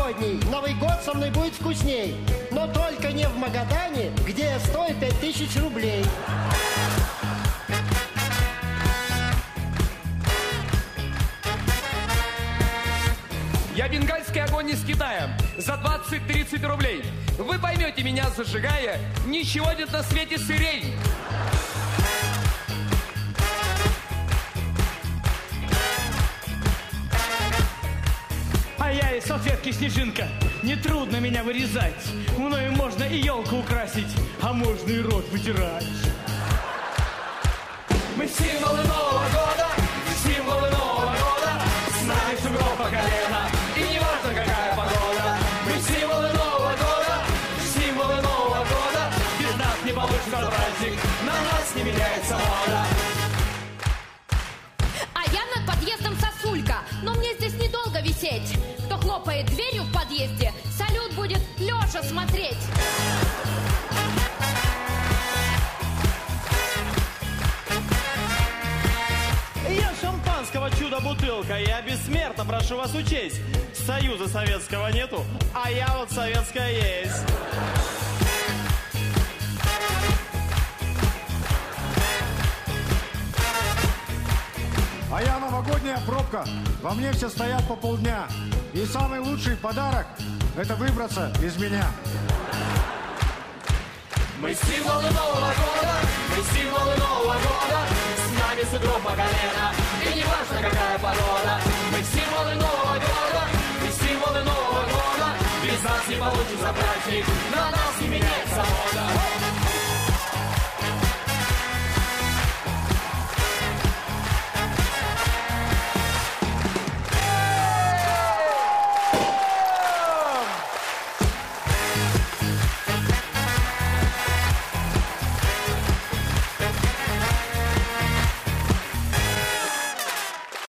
новогодний. Новый год со мной будет вкусней. Но только не в Магадане, где я стою 5000 рублей. Я бенгальский огонь из Китая за 20-30 рублей. Вы поймете меня, зажигая, ничего нет на свете сырей. А я из салфетки снежинка. Нетрудно меня вырезать. Мною можно и елку украсить, а можно и рот вытирать. Мы символы Нового года, символы Нового года. С нами сугроб по колено, и не важно какая погода. Мы символы Нового года, символы Нового года. Без нас не получится праздник, на нас не меняется мода. А я над подъездом сосулька, но мне здесь недолго висеть. Кто хлопает дверью в подъезде, салют будет лежа смотреть. Я шампанского чудо-бутылка, я бессмертно прошу вас учесть. Союза советского нету, а я вот советская есть. А я новогодняя пробка, во мне все стоят по полдня. И самый лучший подарок – это выбраться из меня. Мы символы Нового года, мы символы Нового года. С нами сугроб по колено, и не важно какая погода. Мы символы Нового года, мы символы Нового года. Без нас не получится праздник, на нас не меняется мода.